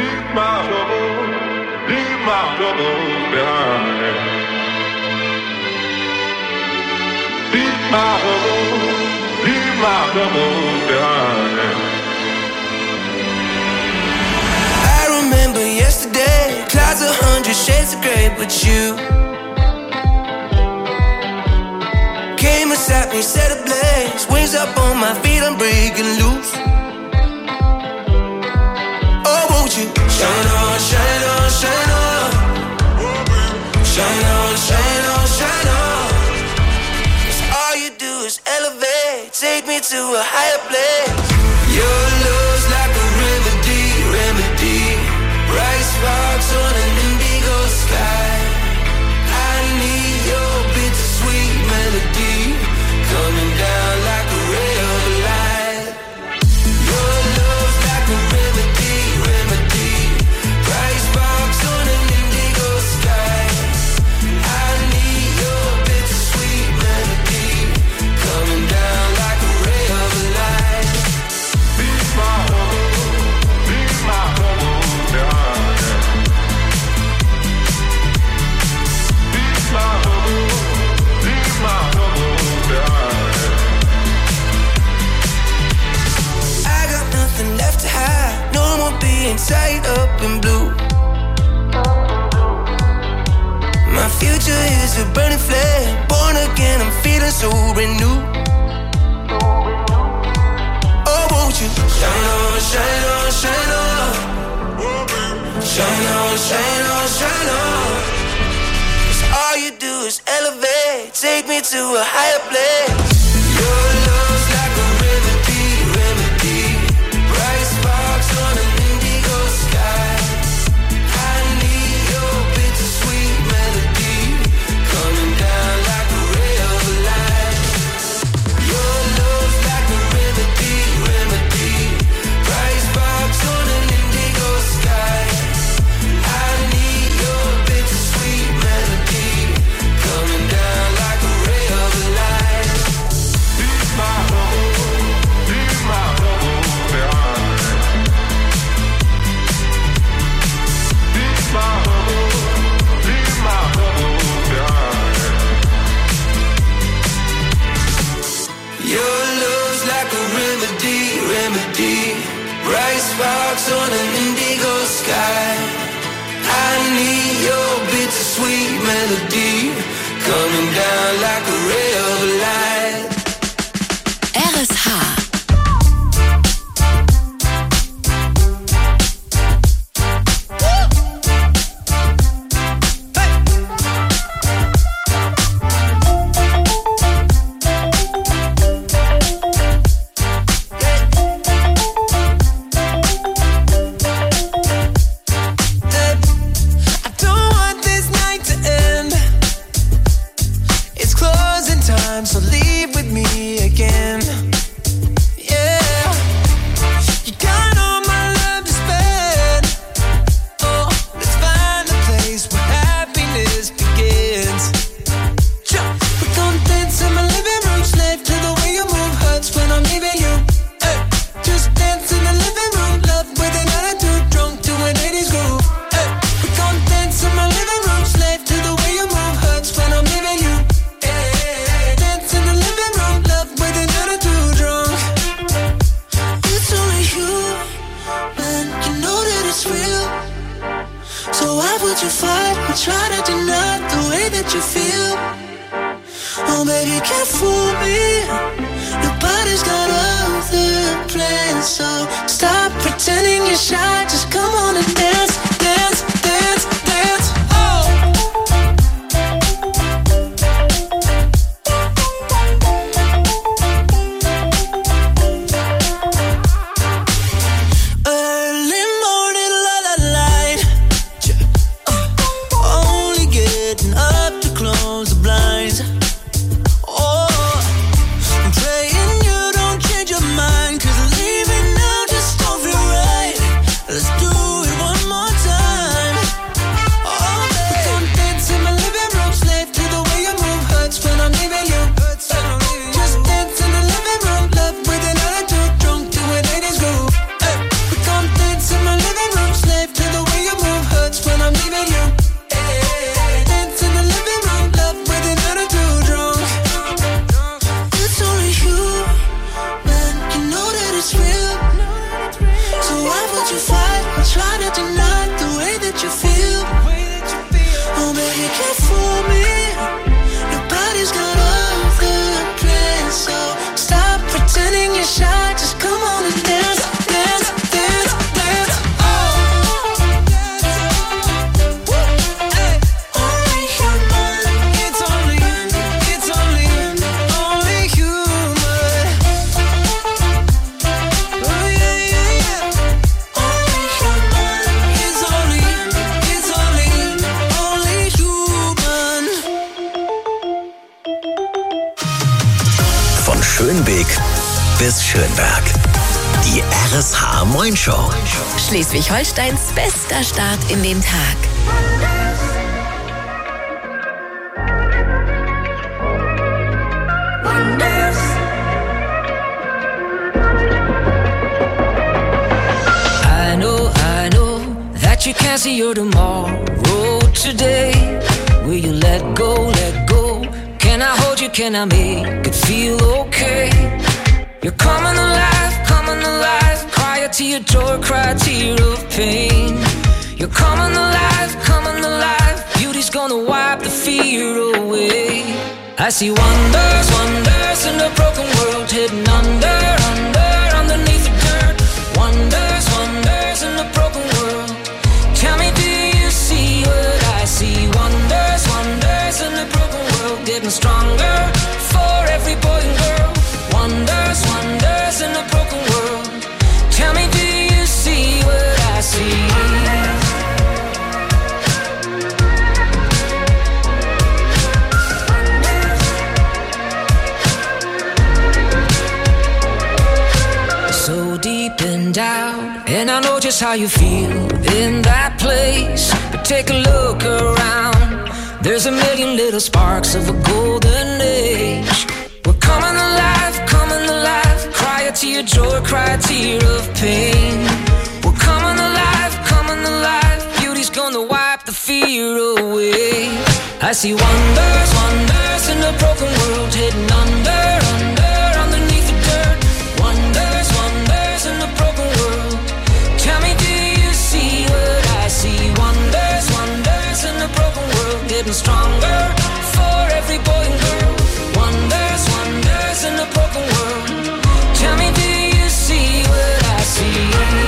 I remember yesterday, clouds a hundred shades of grey, but you came and sat me, set ablaze, wings up on my feet, I'm breaking loose. Oh, won't you shine on, shine on, shine on, shine on, shine on, shine on. 'Cause all you do is elevate, take me to a higher place. Your love's like a remedy, remedy, bright sparks on an indigo sky. I need your bittersweet melody coming down like a ray of light. Your love's like a remedy, remedy, bright sparks on an indigo sky. I need your bittersweet melody coming down like a ray of light. Be my home, be my home, yeah. Be my home, be my home, yeah. I got nothing left to hide, no more being tied up in blue. My future is a burning flame, born again, I'm feeling so renewed. Oh, won't you shine on, shine on, shine on, shine on, shine on, shine on. 'Cause all you do is elevate, take me to a higher place. Your love's like a remedy, remedy, bright sparks on an indigo sky. I need your bittersweet melody coming down like a ray of light. Your love's like a remedy, remedy, bright sparks on an indigo sky. I need your bittersweet melody coming down like a ray of light. Be my home, be my home, yeah. Be my home, be my home, yeah. Your love's like a remedy, remedy, bright sparks on an indigo sky. I need your bittersweet melody coming down like a ray of light. R S H. I don't want this night to end. It's closing time, so leave with me again. Yeah, you got all my love to spend. Oh, let's find a place where happiness begins. Jump. We're gonna dance in my living room, slave to the way you move hurts when I'm leaving you. Hey, just dance in the living room, love with an attitude, drunk to an eighties groove. Hey, we're gonna dance in my living room, slave to the way you move hurts when I'm leaving you. Hey, dance in the living room, love with an attitude, drunk. It's only you, man, you know that it's real. So why would you fight or try to deny the way way that you feel. Oh baby, can't fool me. Nobody's got other plans, so stop pretending you're shy. Just come on and dance, dance, dance, dance. Oh. Early morning, la la light. Uh, only getting up to close the blinds. Schönbeek bis Schönberg. Die R S H Moin Show. Schleswig-Holsteins bester Start in den Tag. I know, I know that you can't see your tomorrow today. Will you let go, let go? Can I hold you, can I make it feel okay? You're coming alive, coming alive. Cry a tear, joy, cry a tear of pain. You're coming alive, coming alive. Beauty's gonna wipe the fear away. I see wonders, wonders in a broken world, hidden under, under, underneath the dirt. Wonders, wonders in a broken world. Tell me, do you see what I see? Wonders, wonders in a broken world, getting stronger for every boy and girl. Wonders, wonders in a broken world. Tell me, do you see what I see? So deep and down, and I know just how you feel in that place. But take a look around. There's a million little sparks of a golden age. We're coming alive, coming alive. Cry a tear, joy, cry a tear of pain. We're coming alive, coming alive. Beauty's gonna wipe the fear away. I see wonders, wonders in a broken world, hidden under, under, underneath the dirt. Wonders, wonders in a broken world. Tell me, do you see what I see? Wonders, wonders in a broken world, getting stronger for every boy and girl. Wonders, wonders in a broken world. Tell me, do you see what I see?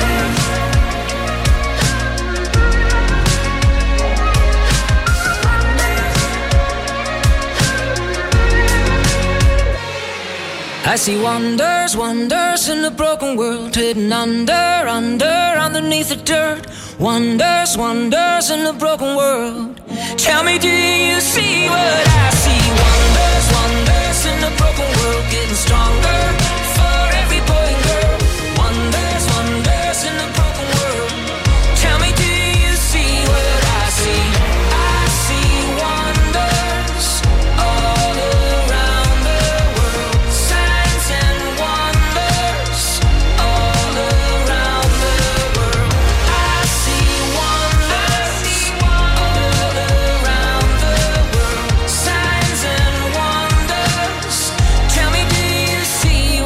I see wonders, wonders in a broken world, hidden under, under, underneath the dirt. Wonders, wonders in a broken world. Tell me, do you see what I see? Wonders, wonders in a broken world, getting stronger for every boy and girl. Wonders, wonders in a broken world. Tell me, do you see what I see? I see wonders all around the world. Signs and wonders all around the world. I see wonders all around the world. Signs and wonders. Tell me, do you see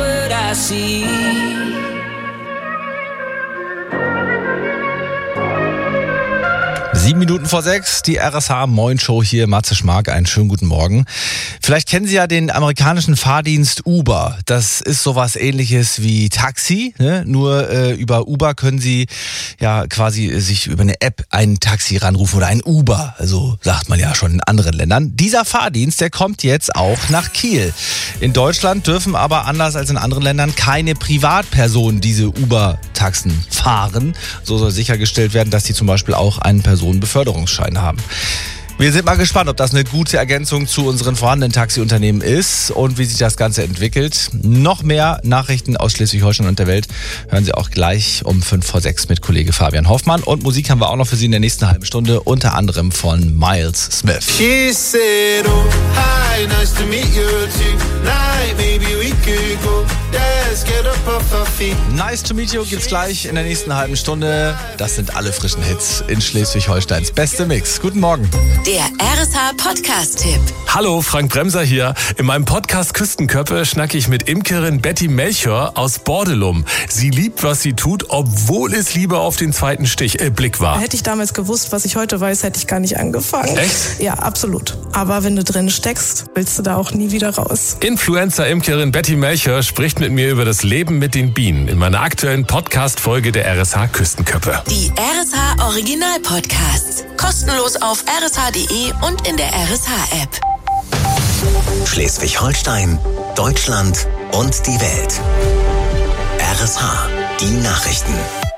Sieben Minuten vor sechs, die R S H Moin Show hier, Matze Schmark, einen schönen guten Morgen. Vielleicht kennen Sie ja den amerikanischen Fahrdienst Uber. Das ist sowas ähnliches wie Taxi, ne? Nur äh, über Uber können Sie ja quasi sich über eine App ein Taxi ranrufen oder ein Uber, also sagt man ja schon in anderen Ländern. Dieser Fahrdienst, der kommt jetzt auch nach Kiel. In Deutschland dürfen aber anders als in anderen Ländern keine Privatpersonen diese Uber-Taxen fahren. So soll sichergestellt werden, dass sie zum Beispiel auch einen Personenbeförderungsschein haben. Wir sind mal gespannt, ob das eine gute Ergänzung zu unseren vorhandenen Taxiunternehmen ist und wie sich das Ganze entwickelt. Noch mehr Nachrichten aus Schleswig-Holstein und der Welt hören Sie auch gleich um fünf vor sechs mit Kollege Fabian Hoffmann. Und Musik haben wir auch noch für Sie in der nächsten halben Stunde, unter anderem von Miles Smith. She said, oh, hi, nice to meet you tonight. Maybe we could go dance, get up off our feet. Nice to meet you gibt's gleich in der nächsten halben Stunde. Das sind alle frischen Hits in Schleswig-Holsteins beste Mix. Guten Morgen. Der R S H-Podcast-Tipp. Hallo, Frank Bremser hier. In meinem Podcast Küstenköppe schnacke ich mit Imkerin Betty Melchior aus Bordelum. Sie liebt, was sie tut, obwohl es lieber auf den zweiten Stich, äh, Blick war. Hätte ich damals gewusst, was ich heute weiß, hätte ich gar nicht angefangen. Echt? Ja, absolut. Aber wenn du drin steckst, willst du da auch nie wieder raus. Influencer-Imkerin Betty Melchior spricht mit mir über das Leben mit den Bienen in meiner aktuellen Podcast-Folge der R S H Küstenköppe. Die R S H-Original-Podcasts. Kostenlos auf r s h punkt d e und in der R S H-App. Schleswig-Holstein, Deutschland und die Welt. R S H, die Nachrichten.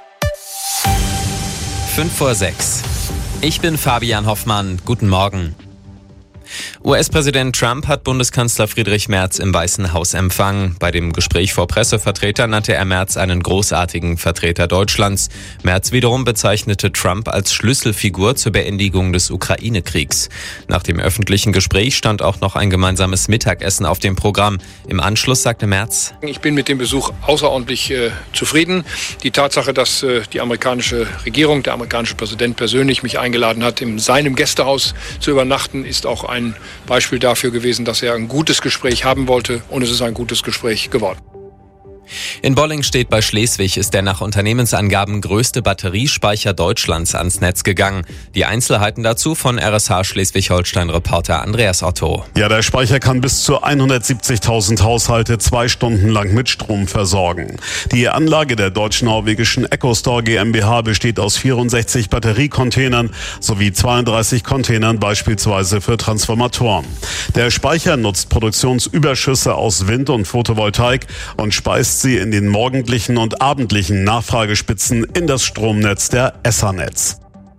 Fünf vor sechs. Ich bin Fabian Hoffmann. Guten Morgen. U S-Präsident Trump hat Bundeskanzler Friedrich Merz im Weißen Haus empfangen. Bei dem Gespräch vor Pressevertretern nannte er Merz einen großartigen Vertreter Deutschlands. Merz wiederum bezeichnete Trump als Schlüsselfigur zur Beendigung des Ukraine-Kriegs. Nach dem öffentlichen Gespräch stand auch noch ein gemeinsames Mittagessen auf dem Programm. Im Anschluss sagte Merz: Ich bin mit dem Besuch außerordentlich äh, zufrieden. Die Tatsache, dass äh, die amerikanische Regierung, der amerikanische Präsident persönlich mich eingeladen hat, in seinem Gästehaus zu übernachten, ist auch ein Ein Beispiel dafür gewesen, dass er ein gutes Gespräch haben wollte, und es ist ein gutes Gespräch geworden. In Bollingstedt bei Schleswig ist der nach Unternehmensangaben größte Batteriespeicher Deutschlands ans Netz gegangen. Die Einzelheiten dazu von R S H Schleswig-Holstein-Reporter Andreas Otto. Ja, der Speicher kann bis zu hundertsiebzigtausend Haushalte zwei Stunden lang mit Strom versorgen. Die Anlage der deutsch-norwegischen EcoStore GmbH besteht aus vierundsechzig Batteriecontainern sowie zweiunddreißig Containern beispielsweise für Transformatoren. Der Speicher nutzt Produktionsüberschüsse aus Wind und Photovoltaik und speist sie in den morgendlichen und abendlichen Nachfragespitzen in das Stromnetz der Essernetz.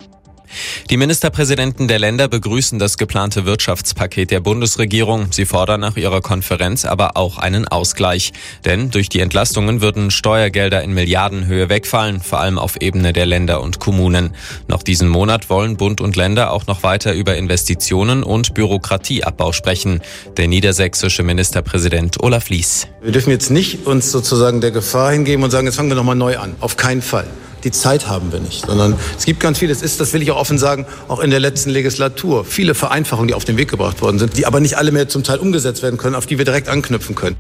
Die Ministerpräsidenten der Länder begrüßen das geplante Wirtschaftspaket der Bundesregierung. Sie fordern nach ihrer Konferenz aber auch einen Ausgleich. Denn durch die Entlastungen würden Steuergelder in Milliardenhöhe wegfallen, vor allem auf Ebene der Länder und Kommunen. Noch diesen Monat wollen Bund und Länder auch noch weiter über Investitionen und Bürokratieabbau sprechen. Der niedersächsische Ministerpräsident Olaf Lies. Wir dürfen jetzt nicht uns sozusagen der Gefahr hingeben und sagen, jetzt fangen wir nochmal neu an. Auf keinen Fall. Die Zeit haben wir nicht, sondern es gibt ganz viel, es ist, das will ich auch offen sagen, auch in der letzten Legislatur, viele Vereinfachungen, die auf den Weg gebracht worden sind, die aber nicht alle mehr zum Teil umgesetzt werden können, auf die wir direkt anknüpfen können.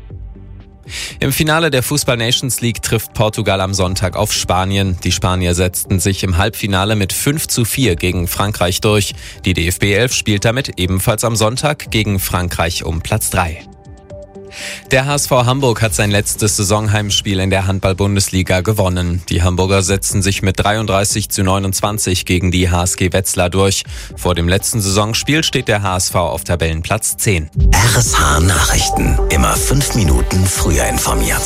Im Finale der Fußball Nations League trifft Portugal am Sonntag auf Spanien. Die Spanier setzten sich im Halbfinale mit fünf zu vier gegen Frankreich durch. Die D F B elf spielt damit ebenfalls am Sonntag gegen Frankreich um Platz drei. Der H S V Hamburg hat sein letztes Saisonheimspiel in der Handball-Bundesliga gewonnen. Die Hamburger setzten sich mit dreiunddreißig zu neunundzwanzig gegen die H S G Wetzlar durch. Vor dem letzten Saisonspiel steht der H S V auf Tabellenplatz zehn. R S H Nachrichten. Immer fünf Minuten früher informiert.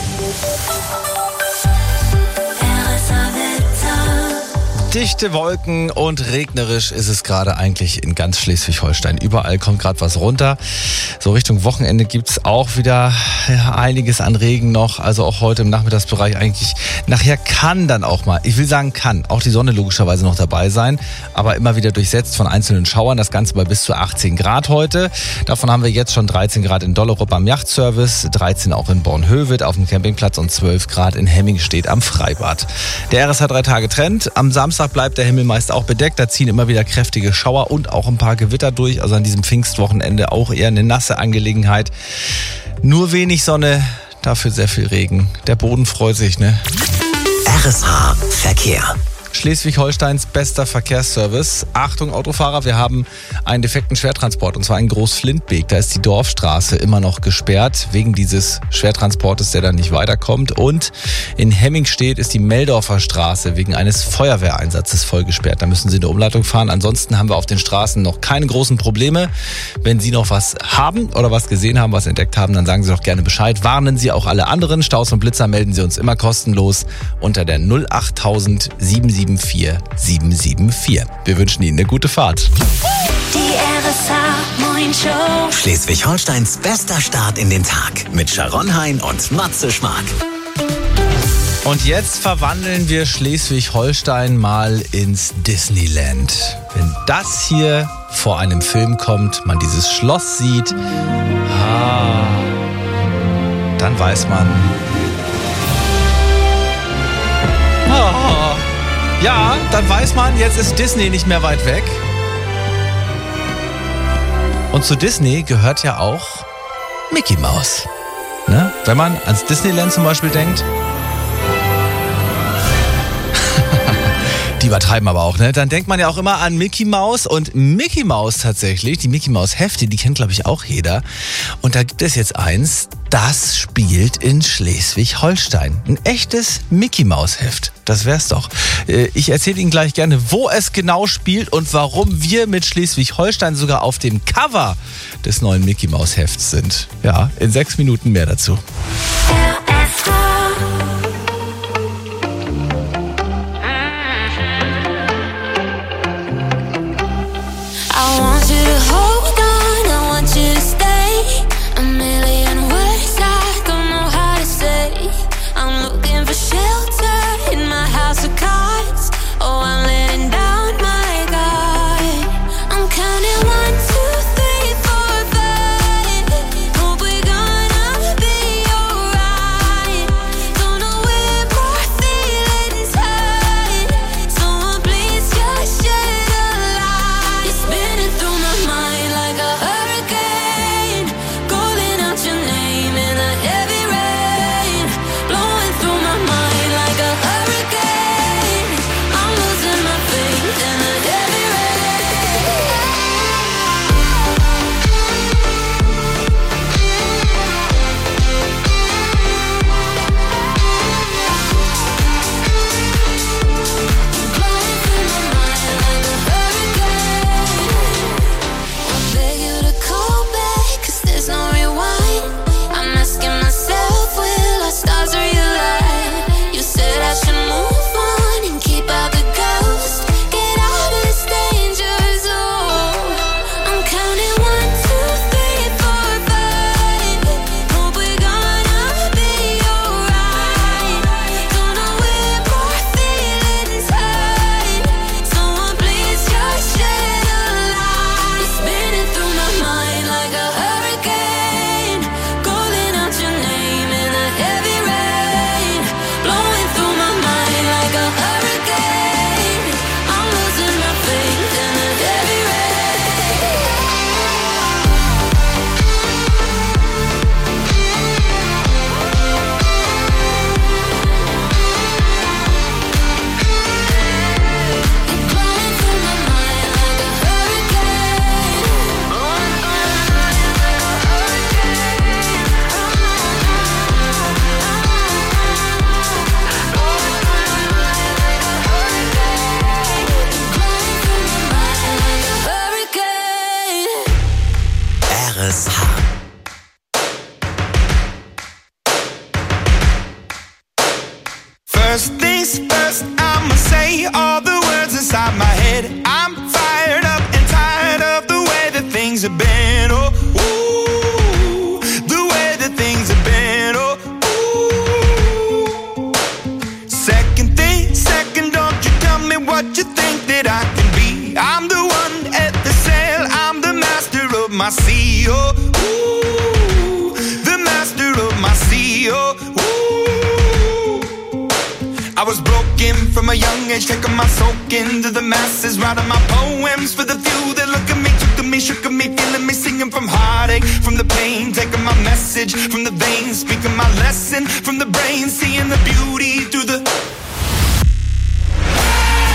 Dichte Wolken und regnerisch ist es gerade eigentlich in ganz Schleswig-Holstein. Überall kommt gerade was runter. So Richtung Wochenende gibt's auch wieder ja, einiges an Regen noch. Also auch heute im Nachmittagsbereich eigentlich. Nachher kann dann auch mal, ich will sagen kann, auch die Sonne logischerweise noch dabei sein. Aber immer wieder durchsetzt von einzelnen Schauern. Das Ganze bei bis zu achtzehn Grad heute. Davon haben wir jetzt schon dreizehn Grad in Dollerup am Yachtservice, dreizehn auch in Bornhöved auf dem Campingplatz und zwölf Grad in Hemmingstedt am Freibad. Der R S H drei Tage Trend. Am Samstag bleibt der Himmel meist auch bedeckt, da ziehen immer wieder kräftige Schauer und auch ein paar Gewitter durch, also an diesem Pfingstwochenende auch eher eine nasse Angelegenheit. Nur wenig Sonne, dafür sehr viel Regen. Der Boden freut sich, ne? R S H Verkehr. Schleswig-Holsteins bester Verkehrsservice. Achtung Autofahrer, wir haben einen defekten Schwertransport und zwar in Groß-Flintbeek. Da ist die Dorfstraße immer noch gesperrt wegen dieses Schwertransportes, der dann nicht weiterkommt. Und in Hemmingstedt ist die Meldorfer Straße wegen eines Feuerwehreinsatzes voll gesperrt. Da müssen Sie eine Umleitung fahren. Ansonsten haben wir auf den Straßen noch keine großen Probleme. Wenn Sie noch was haben oder was gesehen haben, was entdeckt haben, dann sagen Sie doch gerne Bescheid. Warnen Sie auch alle anderen. Staus und Blitzer melden Sie uns immer kostenlos unter der null achttausend sieben sieben vier sieben sieben vier. Wir wünschen Ihnen eine gute Fahrt. Die R S H-Morning-Show. Schleswig-Holsteins bester Start in den Tag mit Sharon Hein und Matze Schmark. Und jetzt verwandeln wir Schleswig-Holstein mal ins Disneyland. Wenn das hier vor einem Film kommt, man dieses Schloss sieht, ah, dann weiß man, ah, ja, dann weiß man, jetzt ist Disney nicht mehr weit weg. Und zu Disney gehört ja auch Mickey Mouse. Ne? Wenn man ans Disneyland zum Beispiel denkt, die übertreiben aber auch, ne? Dann denkt man ja auch immer an Mickey Mouse und Mickey Mouse tatsächlich, die Mickey Mouse Hefte, die kennt glaube ich auch jeder. Und da gibt es jetzt eins, das spielt in Schleswig-Holstein. Ein echtes Mickey Mouse Heft. Das wär's doch. Ich erzähle Ihnen gleich gerne, wo es genau spielt und warum wir mit Schleswig-Holstein sogar auf dem Cover des neuen Mickey Mouse Hefts sind. Ja, in sechs Minuten mehr dazu. First things first, I'ma say all the words inside my head. I'm fired up and tired of the way that things have been. Oh, ooh, the way that things have been. Oh, ooh. Second thing, second, don't you tell me what you think that I can be. I'm the one at the sail, I'm the master of my sea. Oh, ooh, the master of my sea. Oh, ooh. I was broken from a young age, taking my soak into the masses, writing my poems for the few that look at me, took at me, shook at me, feeling me, singing from heartache, from the pain, taking my message from the veins, speaking my lesson from the brain, seeing the beauty through the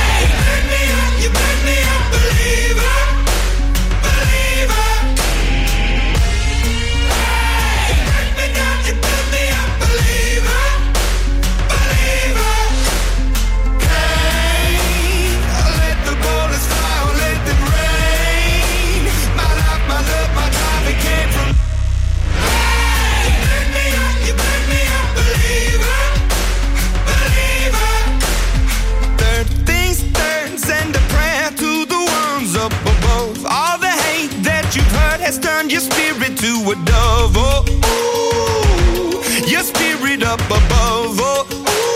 has turned your spirit to a dove. Oh, ooh, your spirit up above. Oh,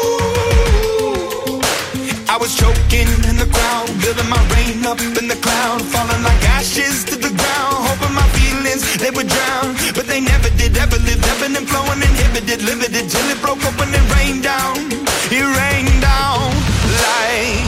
ooh. I was choking in the crowd, building my rain up in the cloud, falling like ashes to the ground, hoping my feelings, they would drown. But they never did, ever lived, ebbing and flowing, inhibited, limited, till it broke open and rained down. It rained down like...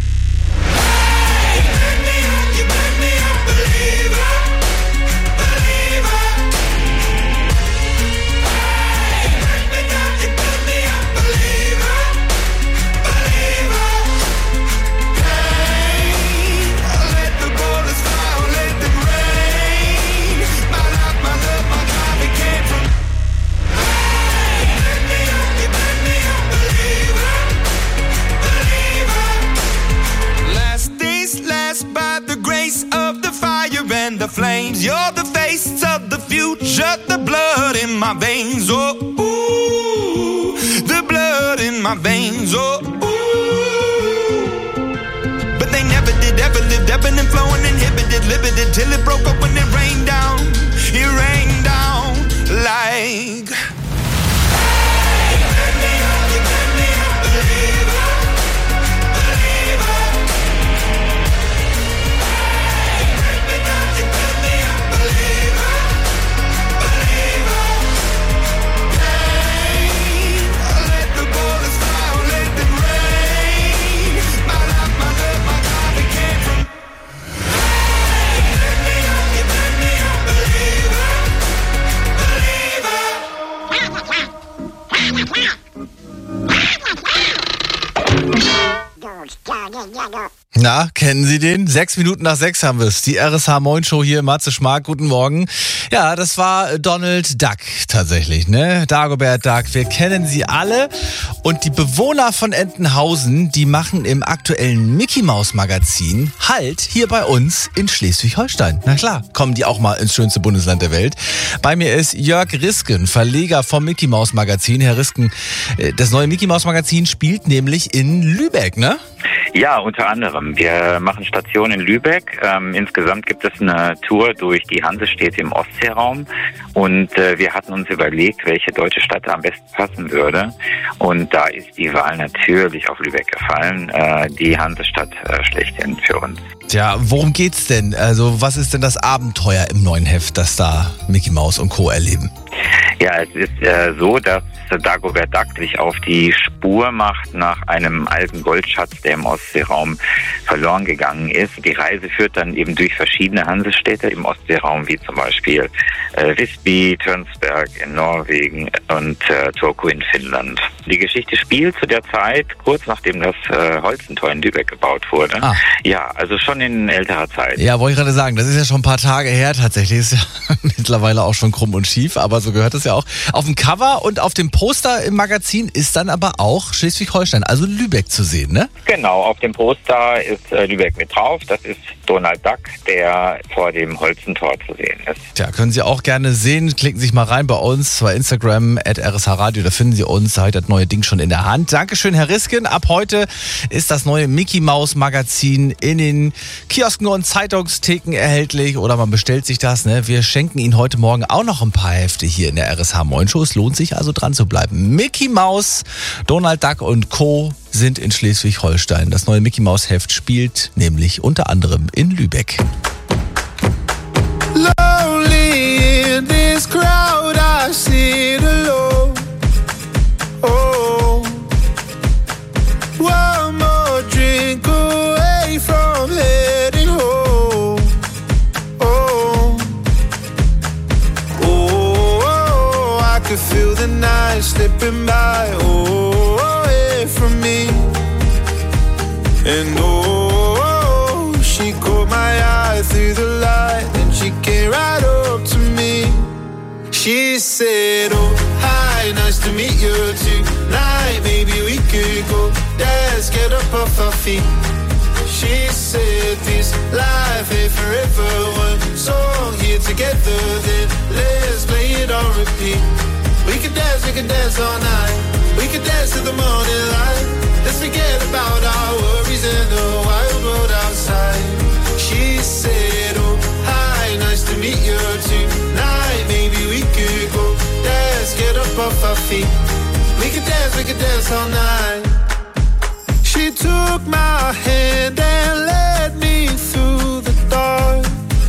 And the flames, you're the face of the future, the blood in my veins, oh, ooh, the blood in my veins, oh, ooh. But they never did, ever lived, ebbing and flowing, inhibited, limited, till it broke open and rained down, it rained down like... Na, kennen Sie den? Sechs Minuten nach sechs haben wir es. Die R S H Moin Show hier, Matze Schmark, guten Morgen. Ja, das war Donald Duck tatsächlich, ne? Dagobert Duck, wir kennen sie alle. Und die Bewohner von Entenhausen, die machen im aktuellen Mickey Maus Magazin Halt hier bei uns in Schleswig-Holstein. Na klar, kommen die auch mal ins schönste Bundesland der Welt. Bei mir ist Jörg Risken, Verleger vom Mickey Maus Magazin. Herr Risken, das neue Mickey Maus Magazin spielt nämlich in Lübeck, ne? Ja, unter anderem. Wir machen Station in Lübeck. Ähm, insgesamt gibt es eine Tour durch die Hansestädte im Ostseeraum. Und äh, wir hatten uns überlegt, welche deutsche Stadt da am besten passen würde. Und da ist die Wahl natürlich auf Lübeck gefallen. Äh, die Hansestadt äh, schlechthin für uns. Tja, worum geht's denn? Also was ist denn das Abenteuer im neuen Heft, das da Mickey Maus und Co. erleben? Ja, es ist äh, so, dass Dagobert Duck sich auf die Spur macht nach einem alten Goldschatz, der im Ostseeraum verloren gegangen ist. Die Reise führt dann eben durch verschiedene Hansestädte im Ostseeraum, wie zum Beispiel äh, Visby, Tönsberg in Norwegen und äh, Turku in Finnland. Die Geschichte spielt zu der Zeit, kurz nachdem das äh, Holstentor in Lübeck gebaut wurde. Ah. Ja, also schon in älterer Zeit. Ja, wollte ich gerade sagen, das ist ja schon ein paar Tage her tatsächlich. Ist ja mittlerweile auch schon krumm und schief, aber so gehört es ja auch. Auf dem Cover und auf dem Poster im Magazin ist dann aber auch Schleswig-Holstein, also Lübeck zu sehen, ne? Genau, auf dem Poster ist äh, Lübeck mit drauf. Das ist Donald Duck, der vor dem Holstentor zu sehen ist. Tja, können Sie auch gerne sehen. Klicken Sie sich mal rein bei uns bei Instagram at R S H Radio, da finden Sie uns. Da hat das neue Ding schon in der Hand. Dankeschön, Herr Risken. Ab heute ist das neue Mickey Maus Magazin in den Kiosken und Zeitungstheken erhältlich oder man bestellt sich das. Ne? Wir schenken Ihnen heute Morgen auch noch ein paar Hefte hier in der R S H Moin Show. Es lohnt sich also dran zu bleiben. Mickey Maus, Donald Duck und Co. sind in Schleswig-Holstein. Das neue Mickey Maus Heft spielt nämlich unter anderem in Lübeck. Lonely in this crowd, I sit alone. Oh, one more drink away from heading home. Oh, oh, I could feel the night slipping by. Oh, away from me. And oh, she caught my eye through the light, and she came right up to me. She said, oh, hi, nice to meet you tonight. Maybe we could go dance, get up off our feet. She said, this life ain't forever. One song here together, then let's play it on repeat. We could dance, we could dance all night. We could dance to the morning light. Let's forget about our worries in the wild world outside. She said, oh, hi, nice to meet you dance all night. She took my hand and led me through the dark.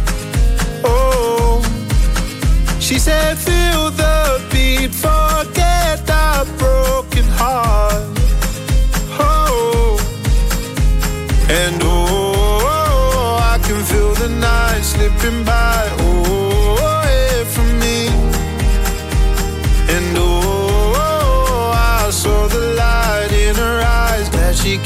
Oh, she said feel the beat, forget the broken heart. Oh, and oh, I can feel the night slipping by. Oh, away from me. And oh, I saw the